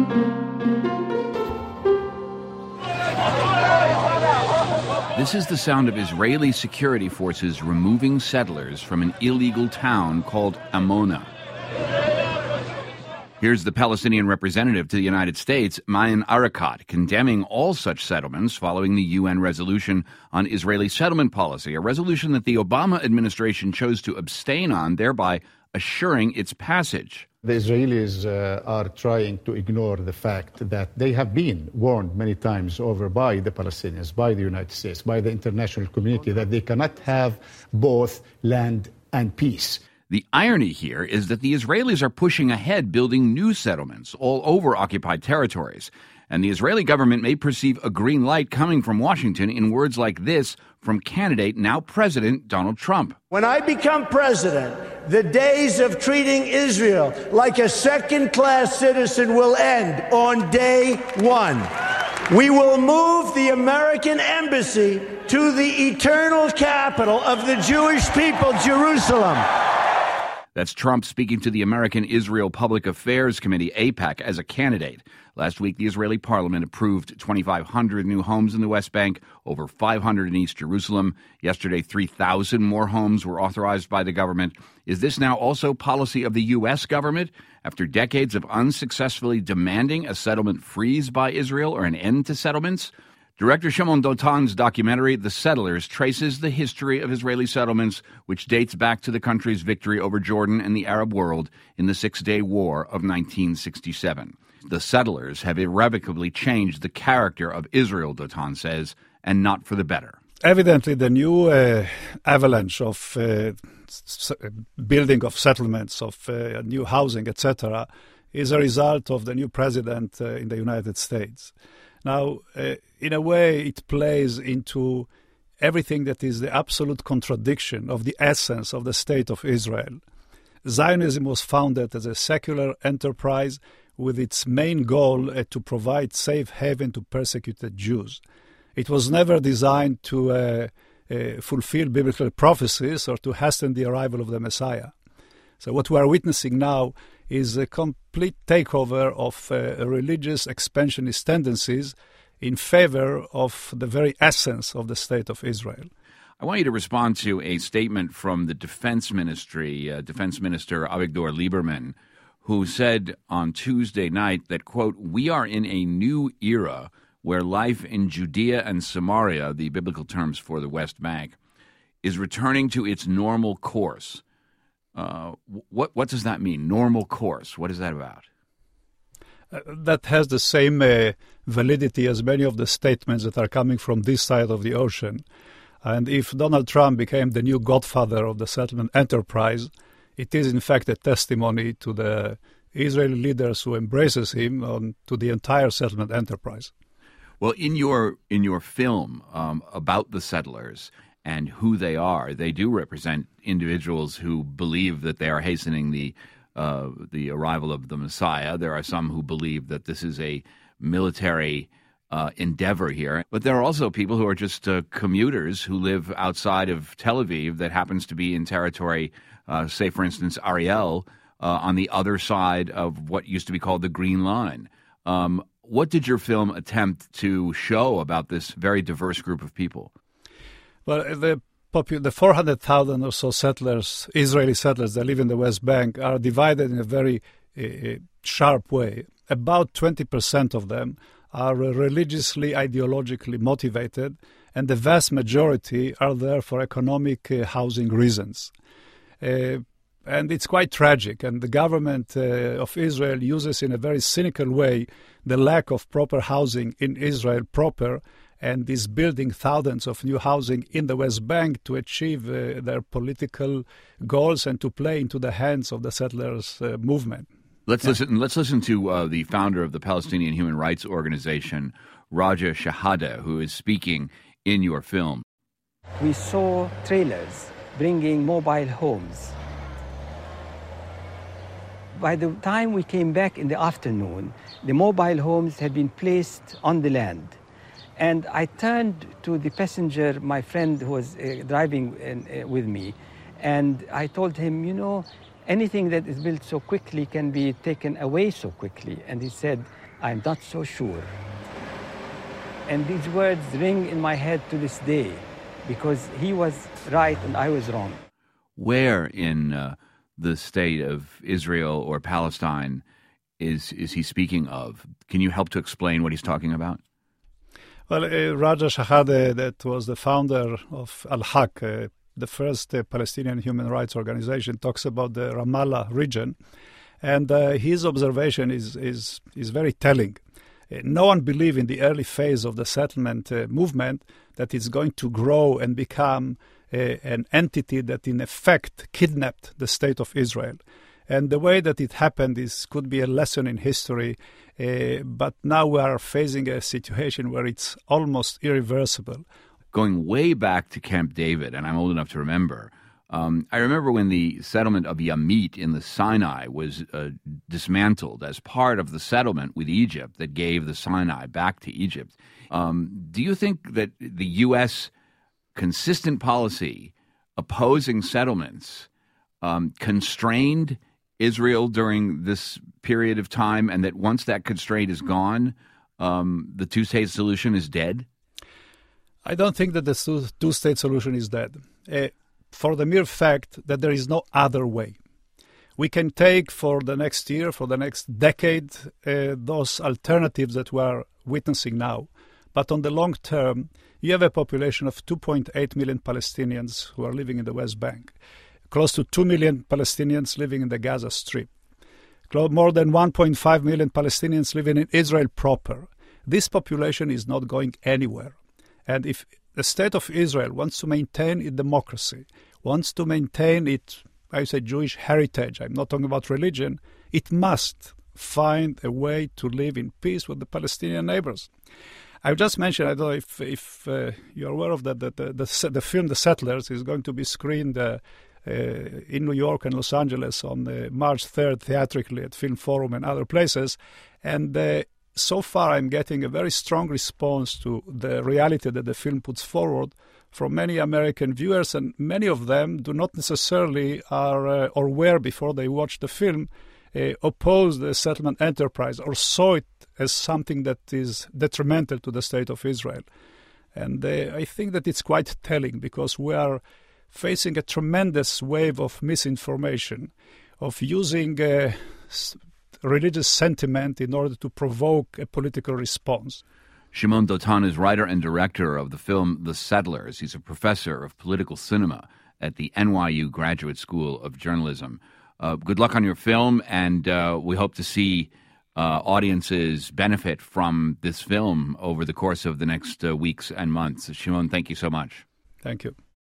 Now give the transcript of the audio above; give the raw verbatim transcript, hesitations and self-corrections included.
This is the sound of Israeli security forces removing settlers from an illegal town called Amona. Here's the Palestinian representative to the United States, Mayan Arakat, condemning all such settlements following the U N resolution on Israeli settlement policy, a resolution that the Obama administration chose to abstain on, thereby assuring its passage. The Israelis uh, are trying to ignore the fact that they have been warned many times over by the Palestinians, by the United States, by the international community, that they cannot have both land and peace. The irony here is that the Israelis are pushing ahead building new settlements all over occupied territories. And the Israeli government may perceive a green light coming from Washington in words like this from candidate, now President Donald Trump. When I become president, the days of treating Israel like a second-class citizen will end on day one. We will move the American embassy to the eternal capital of the Jewish people, Jerusalem. That's Trump speaking to the American Israel Public Affairs Committee, AIPAC, as a candidate. Last week, the Israeli parliament approved twenty-five hundred new homes in the West Bank, over five hundred in East Jerusalem. Yesterday, three thousand more homes were authorized by the government. Is this now also policy of the U S government? After decades of unsuccessfully demanding a settlement freeze by Israel or an end to settlements? Director Shimon Dotan's documentary, The Settlers, traces the history of Israeli settlements, which dates back to the country's victory over Jordan and the Arab world in the Six-Day War of nineteen sixty-seven. The settlers have irrevocably changed the character of Israel, Dotan says, and not for the better. Evidently, the new uh, avalanche of uh, s- building of settlements, of uh, new housing, et cetera, is a result of the new president uh, in the United States. Now, uh, in a way, it plays into everything that is the absolute contradiction of the essence of the state of Israel. Zionism was founded as a secular enterprise with its main goal uh, to provide safe haven to persecuted Jews. It was never designed to uh, uh, fulfill biblical prophecies or to hasten the arrival of the Messiah. So what we are witnessing now is a complete takeover of uh, religious expansionist tendencies in favor of the very essence of the state of Israel. I want you to respond to a statement from the Defense Ministry, uh, Defense Minister Avigdor Lieberman, who said on Tuesday night that, quote, "We are in a new era where life in Judea and Samaria," the biblical terms for the West Bank, "is returning to its normal course." Uh, what what does that mean, normal course? What is that about? Uh, that has the same uh, validity as many of the statements that are coming from this side of the ocean. And if Donald Trump became the new godfather of the settlement enterprise, it is in fact a testimony to the Israeli leaders who embraces him on to the entire settlement enterprise. Well, in your in your film um, about the settlers and who they are, they do represent individuals who believe that they are hastening the uh, the arrival of the Messiah. There are some who believe that this is a military uh, endeavor here. But there are also people who are just uh, commuters who live outside of Tel Aviv that happens to be in territory, uh, say, for instance, Ariel, uh, on the other side of what used to be called the Green Line. Um, what did your film attempt to show about this very diverse group of people? Well, the popu- the four hundred thousand or so settlers, Israeli settlers that live in the West Bank, are divided in a very uh, sharp way. About twenty percent of them are religiously, ideologically motivated, and the vast majority are there for economic uh, housing reasons. Uh, and it's quite tragic, and the government uh, of Israel uses in a very cynical way the lack of proper housing in Israel proper, and is building thousands of new housing in the West Bank to achieve uh, their political goals and to play into the hands of the settlers' uh, movement. Let's yeah. listen. Let's listen to uh, the founder of the Palestinian Human Rights Organization, Raja Shahada, who is speaking in your film. We saw trailers bringing mobile homes. By the time we came back in the afternoon, the mobile homes had been placed on the land. And I turned to the passenger, my friend who was uh, driving in, uh, with me, and I told him, you know, anything that is built so quickly can be taken away so quickly. And he said, I'm not so sure. And these words ring in my head to this day, because he was right and I was wrong. Where in uh, the state of Israel or Palestine is is he speaking of? Can you help to explain what he's talking about? Well, uh, Raja Shehadeh, that was the founder of Al-Haq, uh, the first uh, Palestinian human rights organization, talks about the Ramallah region. And uh, his observation is, is, is very telling. Uh, no one believed in the early phase of the settlement uh, movement that it's going to grow and become uh, an entity that in effect kidnapped the state of Israel. And the way that it happened is could be a lesson in history, uh, but now we are facing a situation where it's almost irreversible. Going way back to Camp David, and I'm old enough to remember, um, I remember when the settlement of Yamit in the Sinai was uh, dismantled as part of the settlement with Egypt that gave the Sinai back to Egypt. Um, do you think that the U S consistent policy opposing settlements um, constrained Israel during this period of time, and that once that constraint is gone, um, the two-state solution is dead? I don't think that the two-state solution is dead, uh, for the mere fact that there is no other way. We can take for the next year, for the next decade, uh, those alternatives that we are witnessing now. But on the long term, you have a population of two point eight million Palestinians who are living in the West Bank, close to two million Palestinians living in the Gaza Strip, more than one point five million Palestinians living in Israel proper. This population is not going anywhere. And if the state of Israel wants to maintain its democracy, wants to maintain its, I say, Jewish heritage, I'm not talking about religion, it must find a way to live in peace with the Palestinian neighbors. I just mentioned, I don't know if, if uh, you're aware of that, that the, the, the film The Settlers is going to be screened uh, uh, in New York and Los Angeles on uh, March third theatrically at Film Forum and other places. And uh, so far I'm getting a very strong response to the reality that the film puts forward from many American viewers, and many of them do not necessarily are uh, or were before they watched the film uh, opposed the settlement enterprise or saw it as something that is detrimental to the state of Israel. And uh, I think that it's quite telling, because we are facing a tremendous wave of misinformation, of using uh, religious sentiment in order to provoke a political response. Shimon Dotan is writer and director of the film The Settlers. He's a professor of political cinema at the N Y U Graduate School of Journalism. Uh, good luck on your film, and uh, we hope to see uh, audiences benefit from this film over the course of the next uh, weeks and months. Shimon, thank you so much. Thank you.